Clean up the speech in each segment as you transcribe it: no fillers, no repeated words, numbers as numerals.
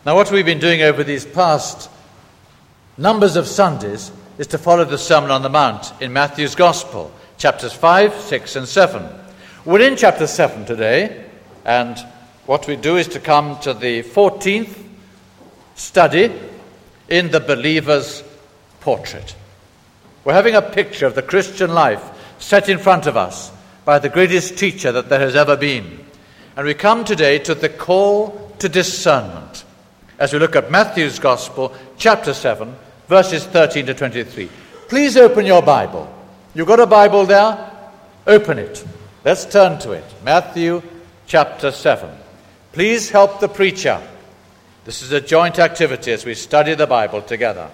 Now, what we've been doing over these past numbers of Sundays is to follow the Sermon on the Mount in Matthew's Gospel, chapters 5, 6, and 7. We're in chapter 7 today, and what we do is to come to the 14th study in the believer's portrait. We're having a picture of the Christian life set in front of us by the greatest teacher that there has ever been. And we come today to the call to discernment as we look at Matthew's Gospel, chapter 7, verses 13 to 23. Please open your Bible. You've got a Bible there? Open it. Let's turn to it. Matthew chapter 7. Please help the preacher. This is a joint activity as we study the Bible together.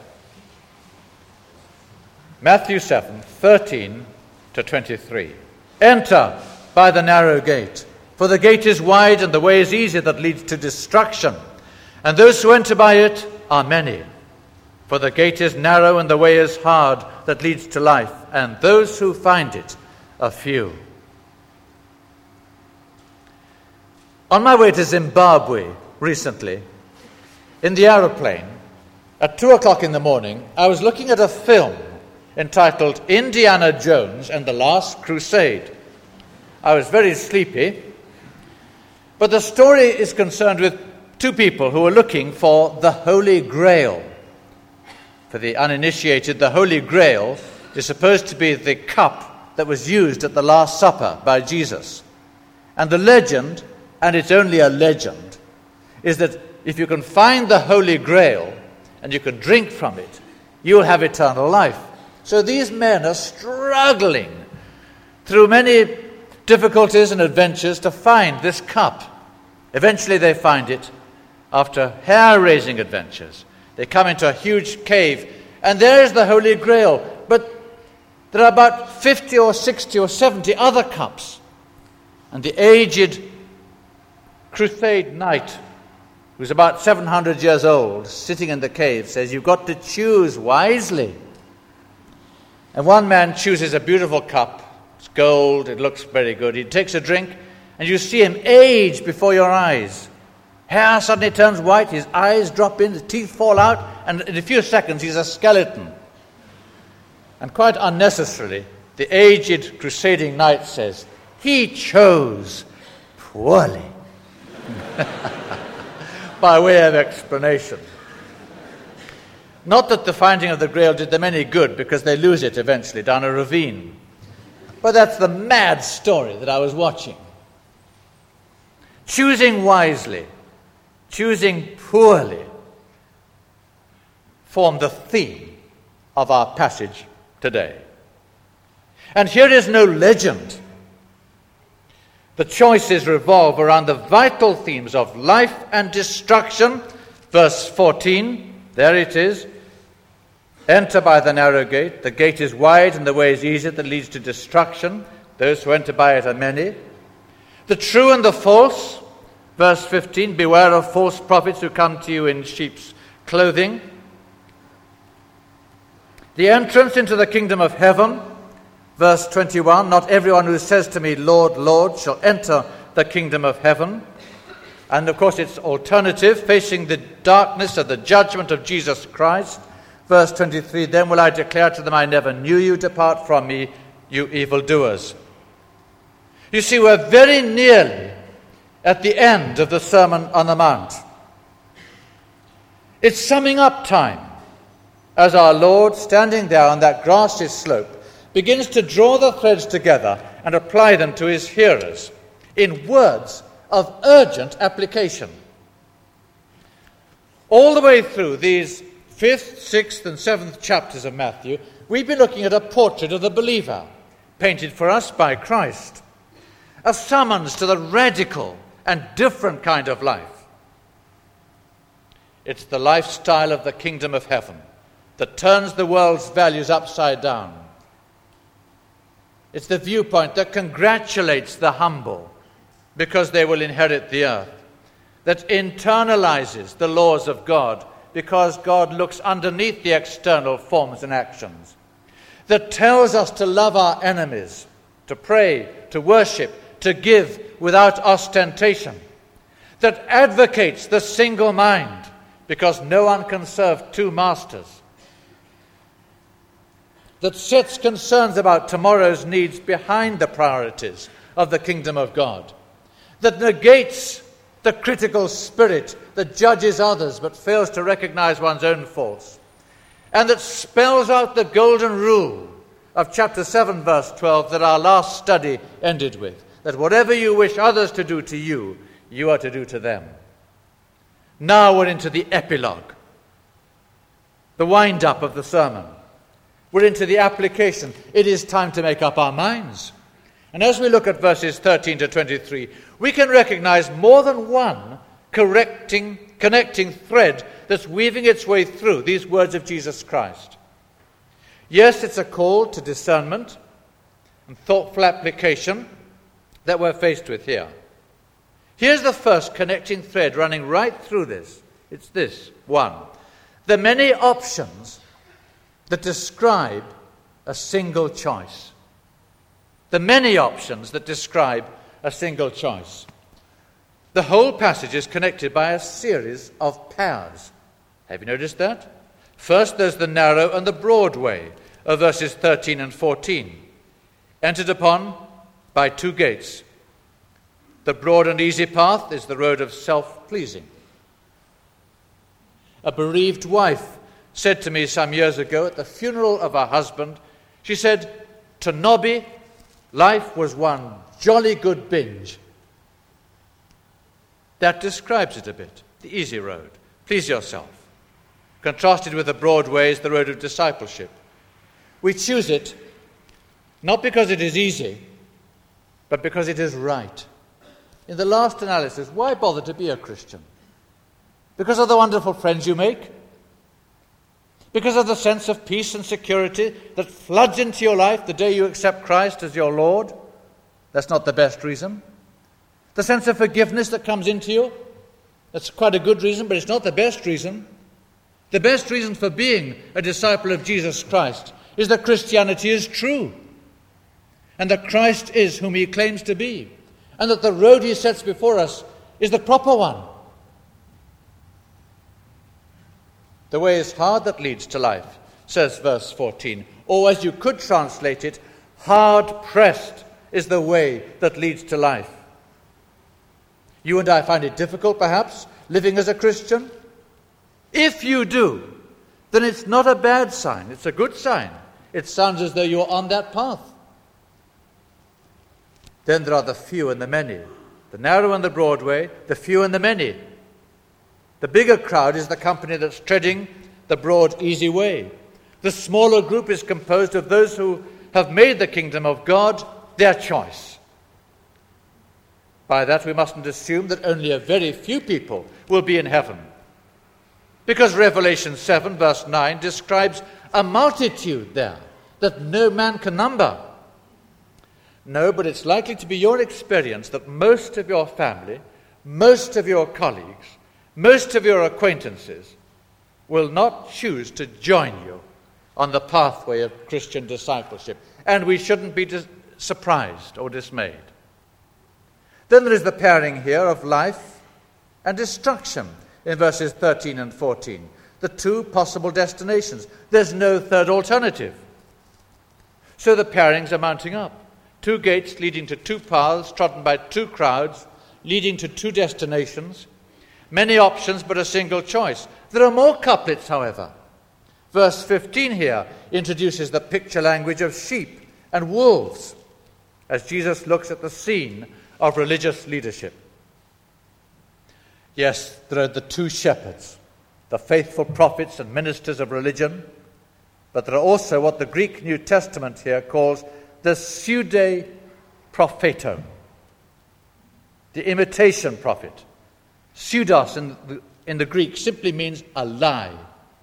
Matthew 7, 13 to 23. Enter by the narrow gate, for the gate is wide and the way is easy that leads to destruction, and those who enter by it are many. For the gate is narrow and the way is hard that leads to life, and those who find it are few. On my way to Zimbabwe recently, in the aeroplane, at 2 o'clock in the morning, I was looking at a film entitled Indiana Jones and the Last Crusade. I was very sleepy, but the story is concerned with two people who are looking for the Holy Grail. For the uninitiated, the Holy Grail is supposed to be the cup that was used at the Last Supper by Jesus. And the legend, and it's only a legend, is that if you can find the Holy Grail and you can drink from it, you'll have eternal life. So these men are struggling through many difficulties and adventures to find this cup. Eventually they find it after hair-raising adventures. They come into a huge cave, and there is the Holy Grail. But there are about 50 or 60 or 70 other cups. And the aged crusade knight, who's about 700 years old, sitting in the cave, says, you've got to choose wisely. And one man chooses a beautiful cup. It's gold, it looks very good. He takes a drink, and you see him age before your eyes. Hair suddenly turns white, his eyes drop in, his teeth fall out, and in a few seconds he's a skeleton. And quite unnecessarily, the aged crusading knight says, he chose poorly. By way of explanation. Not that the finding of the Grail did them any good, because they lose it eventually down a ravine. But that's the mad story that I was watching. Choosing wisely, choosing poorly, form the theme of our passage today. And here is no legend. The choices revolve around the vital themes of life and destruction. Verse 14, there it is. Enter by the narrow gate. The gate is wide and the way is easy that leads to destruction. Those who enter by it are many. The true and the false. Verse 15, beware of false prophets who come to you in sheep's clothing. The entrance into the kingdom of heaven. Verse 21, not everyone who says to me, Lord, Lord, shall enter the kingdom of heaven. And of course it's alternative, facing the darkness of the judgment of Jesus Christ. Verse 23, then will I declare to them, I never knew you, depart from me, you evildoers. You see, we're very nearly at the end of the Sermon on the Mount. It's summing up time as our Lord, standing there on that grassy slope, begins to draw the threads together and apply them to his hearers in words of urgent application. All the way through these 5th, 6th, and 7th chapters of Matthew, we've been looking at a portrait of the believer, painted for us by Christ, a summons to the radical and different kind of life. It's the lifestyle of the kingdom of heaven that turns the world's values upside down. It's the viewpoint that congratulates the humble because they will inherit the earth, that internalizes the laws of God because God looks underneath the external forms and actions, that tells us to love our enemies, to pray, to worship, to give without ostentation, that advocates the single mind because no one can serve two masters, that sets concerns about tomorrow's needs behind the priorities of the kingdom of God, that negates the critical spirit that judges others but fails to recognize one's own faults, and that spells out the golden rule of chapter 7, verse 12, that our last study ended with, that whatever you wish others to do to you, you are to do to them. Now we're into the epilogue, the wind-up of the sermon. We're into the application. It is time to make up our minds. And as we look at verses 13 to 23, we can recognize more than one connecting thread that's weaving its way through these words of Jesus Christ. Yes, it's a call to discernment and thoughtful application that we're faced with here. Here's the first connecting thread running right through this. It's this. 1. The many options that describe a single choice. The many options that describe a single choice. The whole passage is connected by a series of paths. Have you noticed that? First, there's the narrow and the broad way of verses 13 and 14, entered upon by two gates. The broad and easy path is the road of self-pleasing. A bereaved wife said to me some years ago at the funeral of her husband, she said, "To Nobby, life was one jolly good binge." That describes it a bit, the easy road. Please yourself. Contrasted with the broad way is the road of discipleship. We choose it not because it is easy, but because it is right. In the last analysis, why bother to be a Christian? Because of the wonderful friends you make? Because of the sense of peace and security that floods into your life the day you accept Christ as your Lord? That's not the best reason. The sense of forgiveness that comes into you? That's quite a good reason, but it's not the best reason. The best reason for being a disciple of Jesus Christ is that Christianity is true, and that Christ is whom he claims to be, and that the road he sets before us is the proper one. The way is hard that leads to life, says verse 14. Or as you could translate it, hard-pressed is the way that leads to life. You and I find it difficult, perhaps, living as a Christian. If you do, then it's not a bad sign. It's a good sign. It sounds as though you're on that path. Then there are the few and the many. The narrow and the broad way, the few and the many. The bigger crowd is the company that's treading the broad, easy way. The smaller group is composed of those who have made the kingdom of God their choice. By that we mustn't assume that only a very few people will be in heaven, because Revelation 7 verse 9 describes a multitude there that no man can number. No, but it's likely to be your experience that most of your family, most of your colleagues, most of your acquaintances will not choose to join you on the pathway of Christian discipleship. And we shouldn't be surprised or dismayed. Then there is the pairing here of life and destruction in verses 13 and 14. The two possible destinations. There's no third alternative. So the pairings are mounting up. Two gates leading to two paths trodden by two crowds, leading to two destinations. Many options, but a single choice. There are more couplets, however. Verse 15 here introduces the picture language of sheep and wolves as Jesus looks at the scene of religious leadership. Yes, there are the two shepherds, the faithful prophets and ministers of religion, but there are also what the Greek New Testament here calls the pseudo propheto, the imitation prophet. Pseudos in the Greek simply means a lie.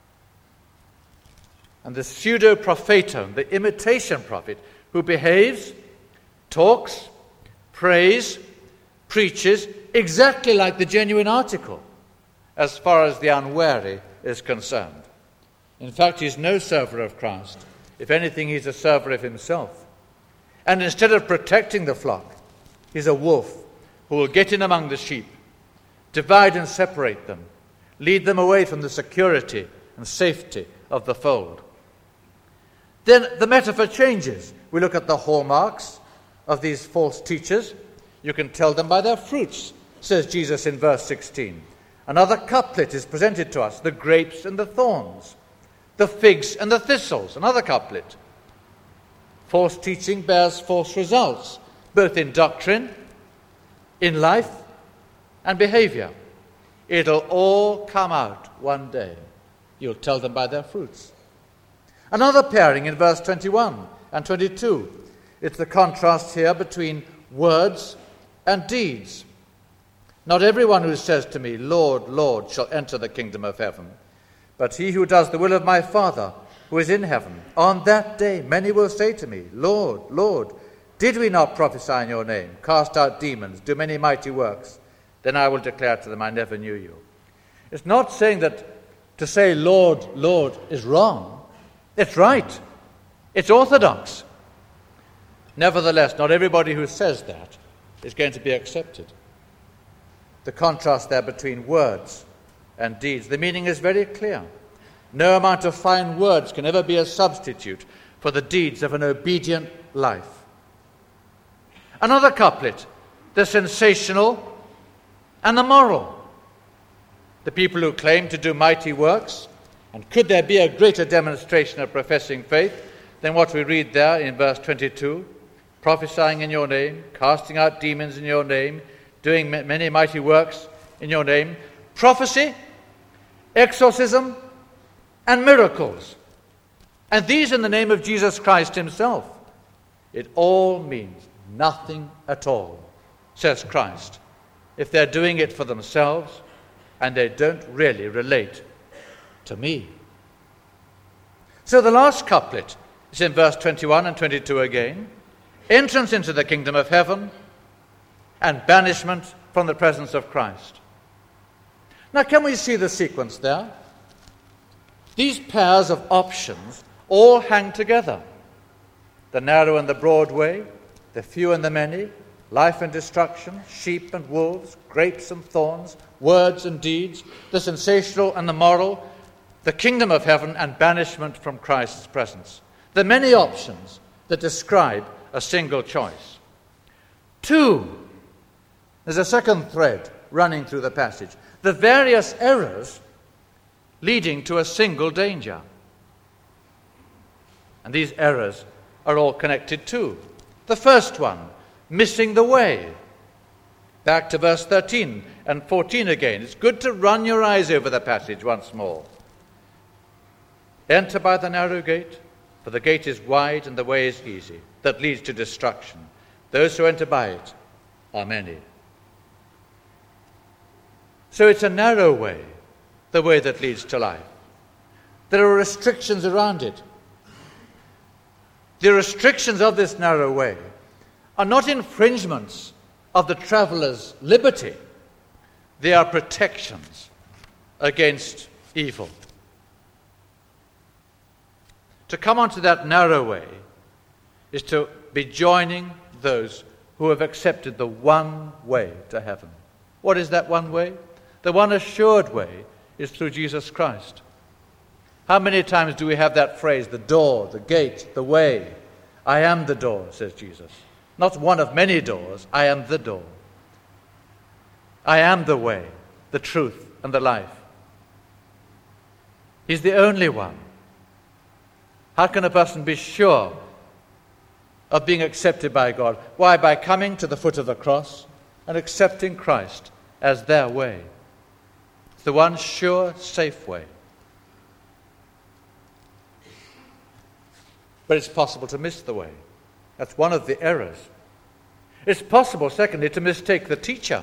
And the pseudo propheto, the imitation prophet, who behaves, talks, prays, preaches exactly like the genuine article, as far as the unwary is concerned. In fact, he's no server of Christ. If anything, he's a server of himself. And instead of protecting the flock, he's a wolf who will get in among the sheep, divide and separate them, lead them away from the security and safety of the fold. Then the metaphor changes. We look at the hallmarks of these false teachers. You can tell them by their fruits, says Jesus in verse 16. Another couplet is presented to us, the grapes and the thorns, the figs and the thistles, another couplet. False teaching bears false results, both in doctrine, in life, and behavior. It'll all come out one day. You'll tell them by their fruits. Another pairing in verse 21 and 22. It's the contrast here between words and deeds. Not everyone who says to me, Lord, Lord, shall enter the kingdom of heaven, but he who does the will of my Father who is in heaven. On that day many will say to me, Lord, Lord, did we not prophesy in your name, cast out demons, do many mighty works? Then I will declare to them, I never knew you. It's not saying that to say Lord, Lord is wrong. It's right. It's orthodox. Nevertheless, not everybody who says that is going to be accepted. The contrast there between words and deeds. The meaning is very clear. No amount of fine words can ever be a substitute for the deeds of an obedient life. Another couplet, the sensational and the moral. The people who claim to do mighty works, and could there be a greater demonstration of professing faith than what we read there in verse 22? Prophesying in your name, casting out demons in your name, doing many mighty works in your name. Prophecy, exorcism, and miracles. And these in the name of Jesus Christ himself. It all means nothing at all, says Christ, if they're doing it for themselves and they don't really relate to me. So the last couplet is in verse 21 and 22 again. Entrance into the kingdom of heaven and banishment from the presence of Christ. Now, can we see the sequence there? These pairs of options all hang together. The narrow and the broad way, the few and the many, life and destruction, sheep and wolves, grapes and thorns, words and deeds, the sensational and the moral, the kingdom of heaven and banishment from Christ's presence. The many options that describe a single choice. 2, there's a second thread running through the passage. The various errors leading to a single danger. And these errors are all connected too. The first one, missing the way. Back to verse 13 and 14 again. It's good to run your eyes over the passage once more. Enter by the narrow gate, for the gate is wide and the way is easy, that leads to destruction. Those who enter by it are many. So it's a narrow way, the way that leads to life. There are restrictions around it. The restrictions of this narrow way are not infringements of the traveller's liberty. They are protections against evil. To come onto that narrow way is to be joining those who have accepted the one way to heaven. What is that one way? The one assured way is through Jesus Christ. How many times do we have that phrase, the door, the gate, the way? I am the door, says Jesus. Not one of many doors, I am the door. I am the way, the truth, and the life. He's the only one. How can a person be sure of being accepted by God? Why? By coming to the foot of the cross and accepting Christ as their way. It's the one sure, safe way. But it's possible to miss the way. That's one of the errors. It's possible, secondly, to mistake the teacher.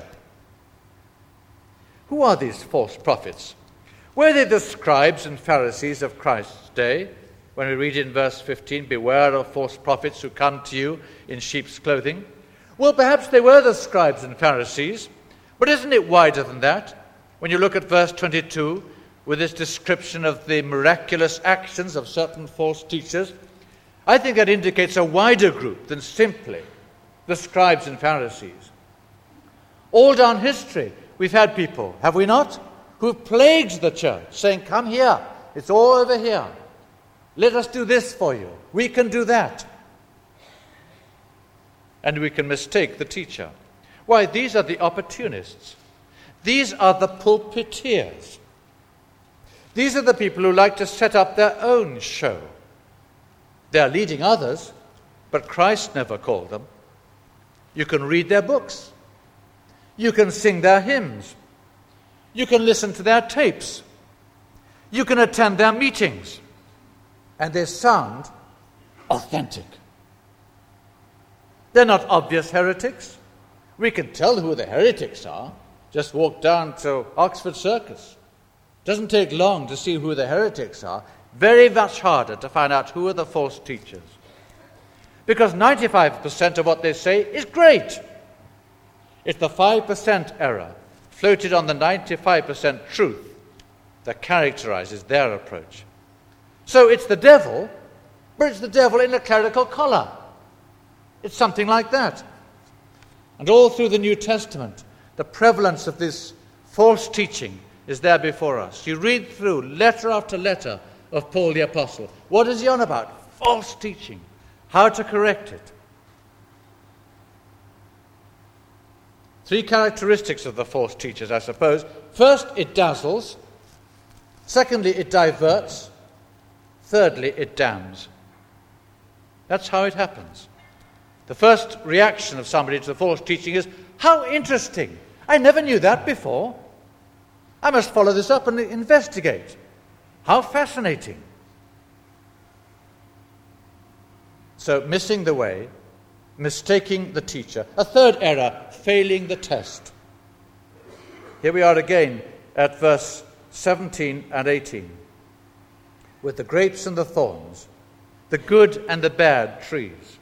Who are these false prophets? Were they the scribes and Pharisees of Christ's day? When we read in verse 15, beware of false prophets who come to you in sheep's clothing. Well, perhaps they were the scribes and Pharisees, but isn't it wider than that? When you look at verse 22, with its description of the miraculous actions of certain false teachers, I think that indicates a wider group than simply the scribes and Pharisees. All down history, we've had people, have we not, who've plagued the church, saying, come here, it's all over here. Let us do this for you. We can do that. And we can mistake the teacher. Why, these are the opportunists. These are the pulpiteers. These are the people who like to set up their own show. They are leading others, but Christ never called them. You can read their books. You can sing their hymns. You can listen to their tapes. You can attend their meetings. And they sound authentic. They're not obvious heretics. We can tell who the heretics are. Just walk down to Oxford Circus. Doesn't take long to see who the heretics are. Very much harder to find out who are the false teachers. Because 95% of what they say is great. It's the 5% error floated on the 95% truth that characterizes their approach. So it's the devil, but it's the devil in a clerical collar. It's something like that. And all through the New Testament, the prevalence of this false teaching is there before us. You read through letter after letter of Paul the Apostle. What is he on about? False teaching. How to correct it. 3 characteristics of the false teachers, I suppose. First, it dazzles. Secondly, it diverts. Thirdly, it damns. That's how it happens. The first reaction of somebody to the false teaching is, how interesting! I never knew that before. I must follow this up and investigate. How fascinating. So, missing the way, mistaking the teacher. A third error, failing the test. Here we are again at verse 17 and 18. With the grapes and the thorns, the good and the bad trees.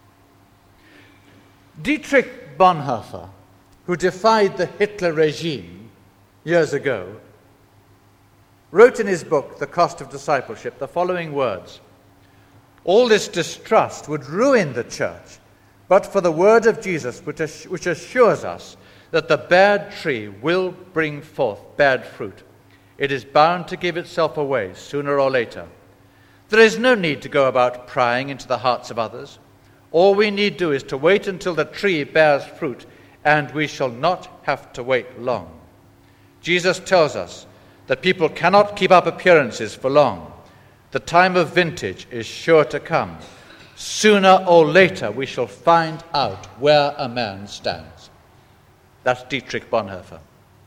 Dietrich Bonhoeffer, who defied the Hitler regime years ago, wrote in his book, The Cost of Discipleship, the following words: all this distrust would ruin the church, but for the word of Jesus, which assures us that the bad tree will bring forth bad fruit. It is bound to give itself away sooner or later. There is no need to go about prying into the hearts of others. All we need do is to wait until the tree bears fruit, and we shall not have to wait long. Jesus tells us that people cannot keep up appearances for long. The time of vintage is sure to come. Sooner or later we shall find out where a man stands. That's Dietrich Bonhoeffer.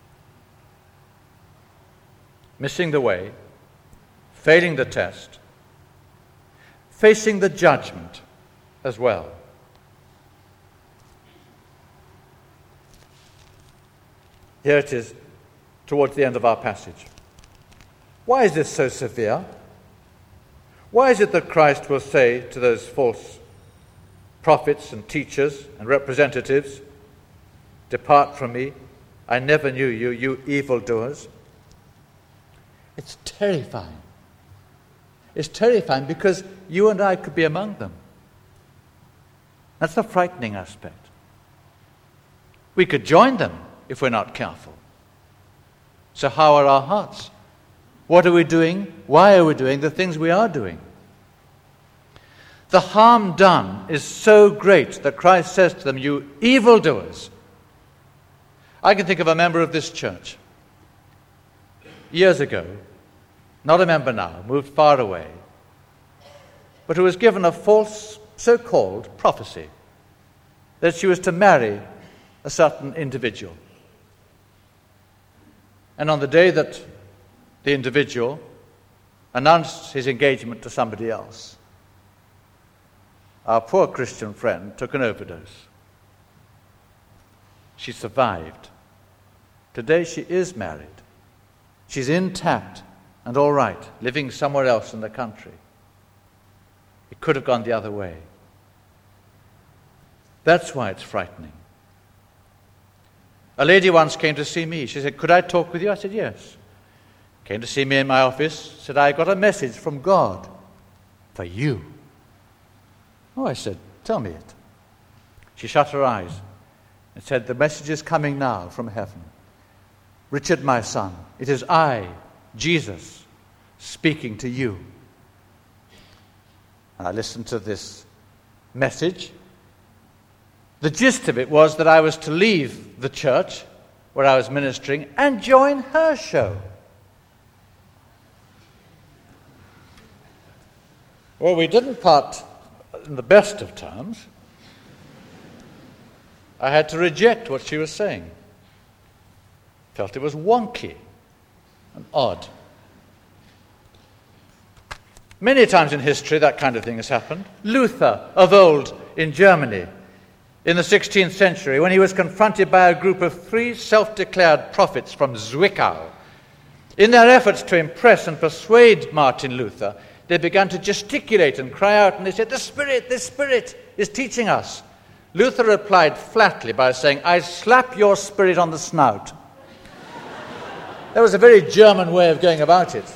Missing the way, failing the test, facing the judgment as well. Here it is towards the end of our passage. Why is this so severe? Why is it that Christ will say to those false prophets and teachers and representatives, "Depart from me, I never knew you, you evildoers"? It's terrifying. It's terrifying because you and I could be among them. That's the frightening aspect. We could join them if we're not careful. So how are our hearts? What are we doing? Why are we doing the things we are doing? The harm done is so great that Christ says to them, "You evildoers." I can think of a member of this church years ago, not a member now, moved far away, but who was given a false so-called prophecy that she was to marry a certain individual. And on the day that the individual announced his engagement to somebody else, our poor Christian friend took an overdose. She survived. Today she is married. She's intact and all right, living somewhere else in the country. It could have gone the other way. That's why it's frightening. A lady once came to see me. She said, "Could I talk with you?" I said, "Yes." Came to see me in my office, said, "I got a message from God for you." Oh, I said, "Tell me it." She shut her eyes and said, "The message is coming now from heaven. Richard, my son, it is I, Jesus, speaking to you. And I listened to this message. The gist of it was that I was to leave the church where I was ministering and join her show. Well, we didn't part in the best of terms. I had to reject what she was saying. Felt it was wonky and odd. Many times in history that kind of thing has happened. Luther of old in Germany in the 16th century, when he was confronted by a group of 3 self-declared prophets from Zwickau. In their efforts to impress and persuade Martin Luther, they began to gesticulate and cry out, and they said, the Spirit is teaching us. Luther replied flatly by saying, I slap your spirit on the snout. That was a very German way of going about it.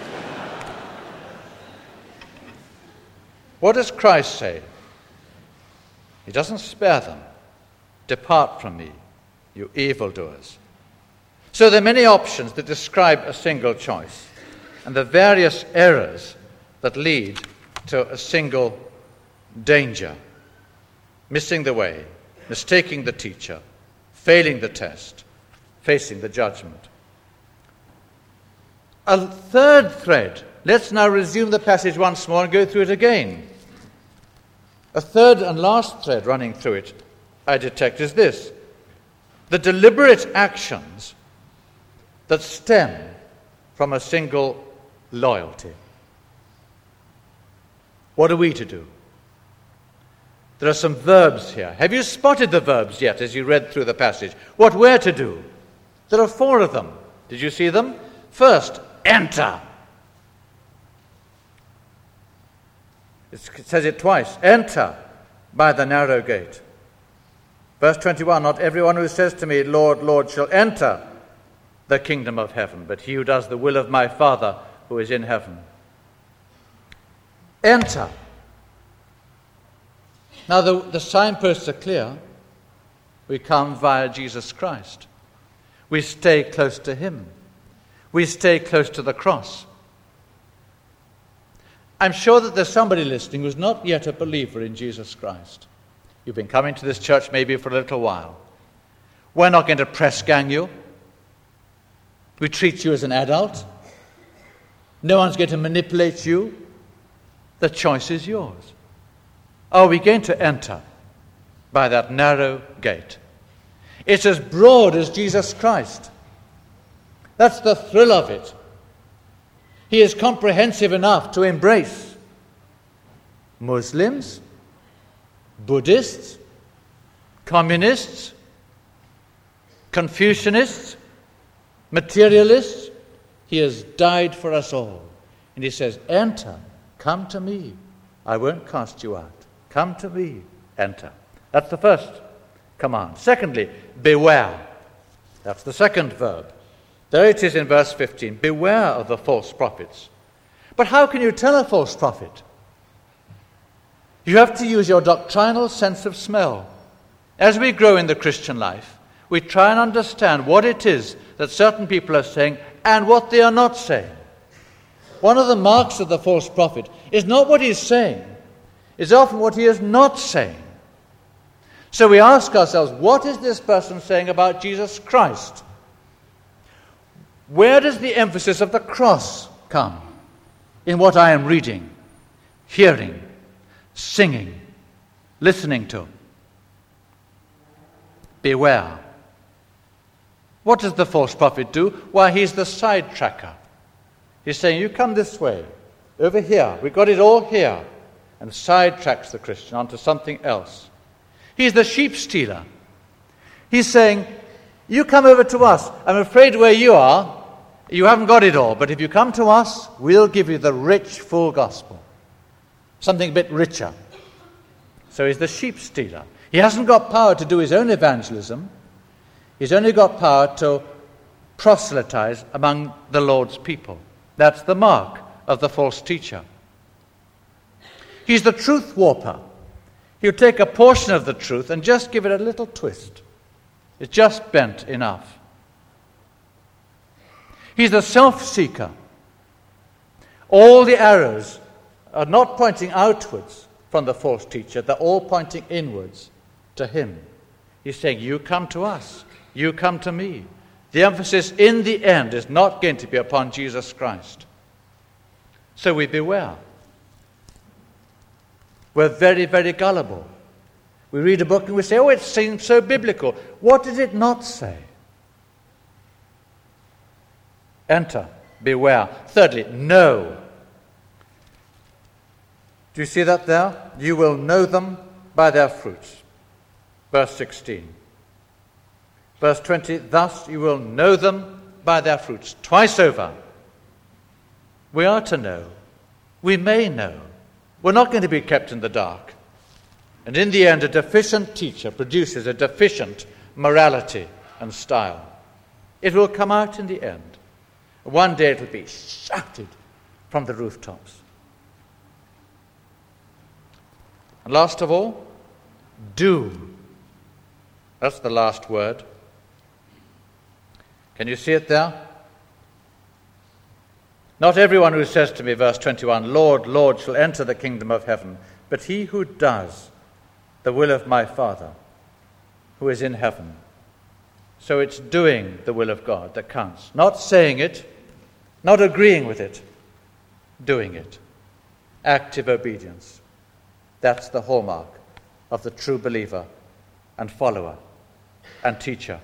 What does Christ say? He doesn't spare them. Depart from me, you evildoers. So there are many options that describe a single choice, and the various errors that lead to a single danger. Missing the way, mistaking the teacher, failing the test, facing the judgment. A third thread. Let's now resume the passage once more and go through it again. A third and last thread running through it, I detect, is this: the deliberate actions that stem from a single loyalty. What are we to do? There are some verbs here. Have you spotted the verbs yet as you read through the passage? What we're to do? There are 4 of them. Did you see them? First, enter. It says it twice. Enter by the narrow gate. Verse 21, not everyone who says to me, Lord, Lord, shall enter the kingdom of heaven, but he who does the will of my Father who is in heaven. Enter. Now the signposts are clear. We come via Jesus Christ. We stay close to him. We stay close to the cross. I'm sure that there's somebody listening who's not yet a believer in Jesus Christ. You've been coming to this church maybe for a little while. We're not going to press gang you. We treat you as an adult. No one's going to manipulate you. The choice is yours. Are we going to enter by that narrow gate? It's as broad as Jesus Christ. That's the thrill of it. He is comprehensive enough to embrace Muslims, Buddhists, Communists, Confucianists, Materialists. He has died for us all. And he says, enter, come to me. I won't cast you out. Come to me, enter. That's the first command. Secondly, beware. That's the second verb. There it is in verse 15. Beware of the false prophets. But how can you tell a false prophet? You have to use your doctrinal sense of smell. As we grow in the Christian life, we try and understand what it is that certain people are saying and what they are not saying. One of the marks of the false prophet is not what he's saying. It's often what he is not saying. So we ask ourselves, what is this person saying about Jesus Christ? Where does the emphasis of the cross come in what I am reading, hearing, singing, listening to? Beware. What does the false prophet do? Why, he's the sidetracker. He's saying, you come this way, over here, we've got it all here, and sidetracks the Christian onto something else. He's the sheep stealer. He's saying, you come over to us. I'm afraid where you are, you haven't got it all, but if you come to us, we'll give you the rich, full gospel. Something a bit richer. So he's the sheep stealer. He hasn't got power to do his own evangelism. He's only got power to proselytize among the Lord's people. That's the mark of the false teacher. He's the truth warper. He'll take a portion of the truth and just give it a little twist. It's just bent enough. He's a self-seeker. All the arrows are not pointing outwards from the false teacher. They're all pointing inwards to him. He's saying, you come to us. You come to me. The emphasis in the end is not going to be upon Jesus Christ. So we beware. We're very, very gullible. We read a book and we say, oh, it seems so biblical. What did it not say? Enter. Beware. Thirdly, know. Do you see that there? You will know them by their fruits. Verse 16. Verse 20, thus you will know them by their fruits. Twice over. We are to know. We may know. We're not going to be kept in the dark. And in the end, a deficient teacher produces a deficient morality and style. It will come out in the end. One day it will be shouted from the rooftops. And last of all, do. That's the last word. Can you see it there? Not everyone who says to me, verse 21, Lord, Lord, shall enter the kingdom of heaven, but he who does the will of my Father who is in heaven. So it's doing the will of God that counts. Not saying it, not agreeing with it, doing it. Active obedience. That's the hallmark of the true believer and follower and teacher.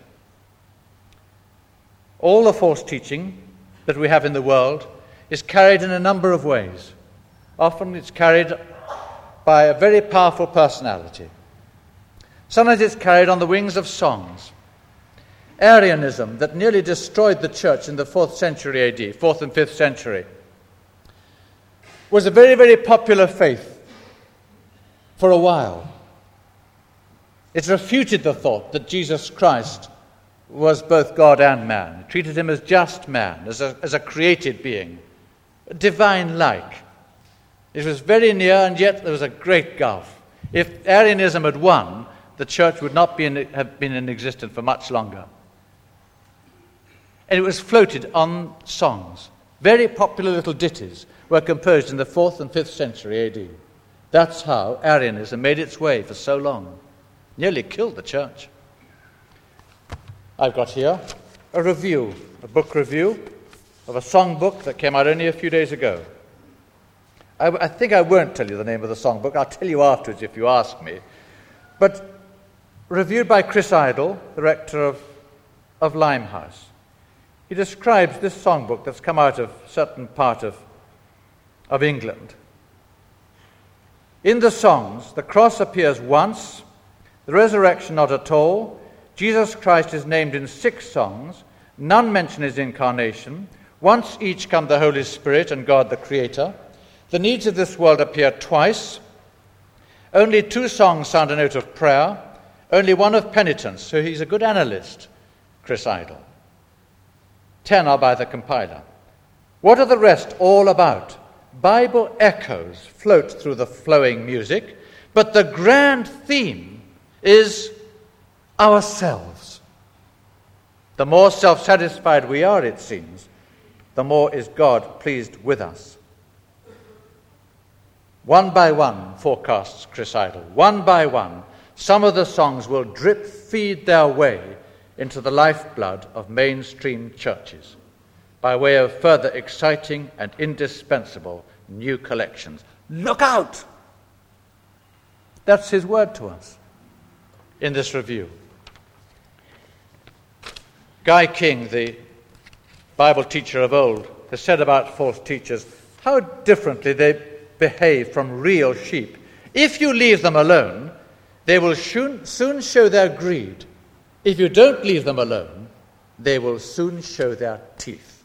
All the false teaching that we have in the world is carried in a number of ways. Often it's carried by a very powerful personality. Sometimes it's carried on the wings of songs. Arianism, that nearly destroyed the church in the 4th century AD, 4th and 5th century, was a very, very popular faith for a while. It refuted the thought that Jesus Christ was both God and man. It treated him as just man, as a created being, divine-like. It was very near, and yet there was a great gulf. If Arianism had won, the church would not have been in existence for much longer. And it was floated on songs. Very popular little ditties were composed in the 4th and 5th century AD. That's how Arianism made its way for so long. Nearly killed the church. I've got here a review, a book review of a songbook that came out only a few days ago. I think I won't tell you the name of the songbook. I'll tell you afterwards if you ask me. But reviewed by Chris Idle, the rector of Limehouse. He describes this songbook that's come out of a certain part of England. In the songs, the cross appears once, the resurrection not at all. Jesus Christ is named in 6 songs. None mention his incarnation. Once each come the Holy Spirit and God the Creator. The needs of this world appear twice. Only 2 songs sound a note of prayer. Only 1 of penitence. So he's a good analyst, Chris Idle. 10 are by the compiler. What are the rest all about? Bible echoes float through the flowing music, but the grand theme is ourselves. The more self-satisfied we are, it seems, the more is God pleased with us. One by one, forecasts Chris Idle, one by one, some of the songs will drip feed their way into the lifeblood of mainstream churches by way of further exciting and indispensable new collections. Look out! That's his word to us in this review. Guy King, the Bible teacher of old, has said about false teachers how differently they behave from real sheep. If you leave them alone, they will soon show their greed. If you don't leave them alone, they will soon show their teeth.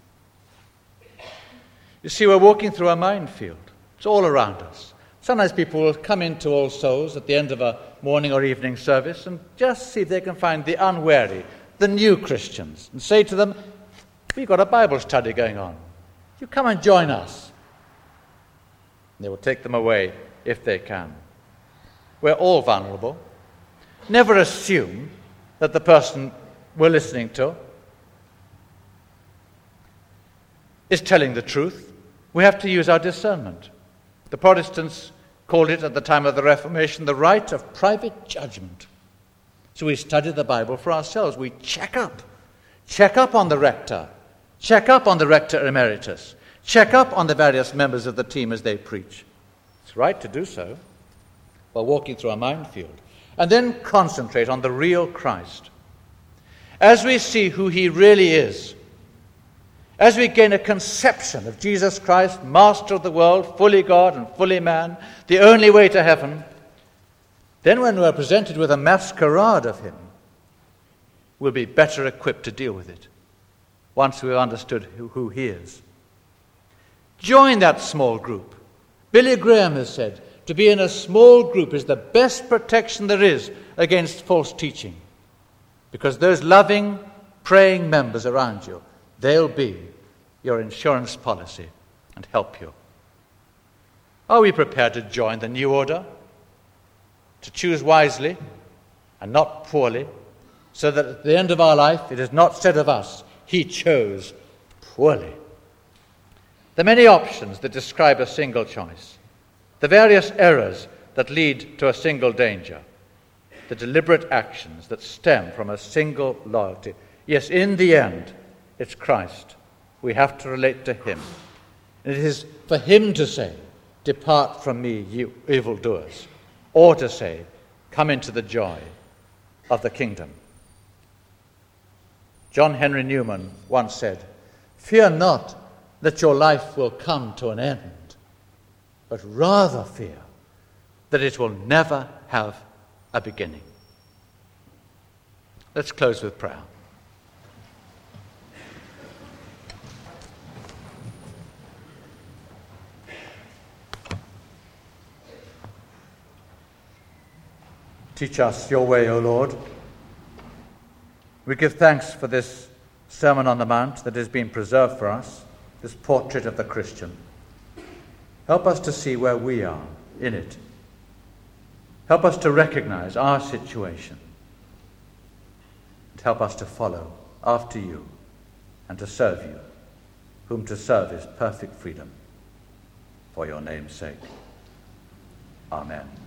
You see, we're walking through a minefield. It's all around us. Sometimes people will come into All Souls at the end of a morning or evening service and just see if they can find the unwary, the new Christians, and say to them, we've got a Bible study going on. You come and join us. And they will take them away if they can. We're all vulnerable. Never assume that the person we're listening to is telling the truth, we have to use our discernment. The Protestants called it at the time of the Reformation the right of private judgment. So we study the Bible for ourselves. We check up on the rector, check up on the rector emeritus, check up on the various members of the team as they preach. It's right to do so while walking through a minefield. And then concentrate on the real Christ. As we see who he really is, as we gain a conception of Jesus Christ, master of the world, fully God and fully man, the only way to heaven, then when we're presented with a masquerade of him, we'll be better equipped to deal with it once we've understood who he is. Join that small group. Billy Graham has said, to be in a small group is the best protection there is against false teaching. Because those loving, praying members around you, they'll be your insurance policy and help you. Are we prepared to join the new order? To choose wisely and not poorly, so that at the end of our life it is not said of us, he chose poorly. The many options that describe a single choice, the various errors that lead to a single danger, the deliberate actions that stem from a single loyalty. Yes, in the end, it's Christ. We have to relate to him. And it is for him to say, depart from me, you evildoers, or to say, come into the joy of the kingdom. John Henry Newman once said, fear not that your life will come to an end, but rather fear that it will never have a beginning. Let's close with prayer. Teach us your way, O Lord. We give thanks for this Sermon on the Mount that has been preserved for us, this portrait of the Christian. Help us to see where we are in it. Help us to recognize our situation. And help us to follow after you and to serve you, whom to serve is perfect freedom. For your name's sake. Amen.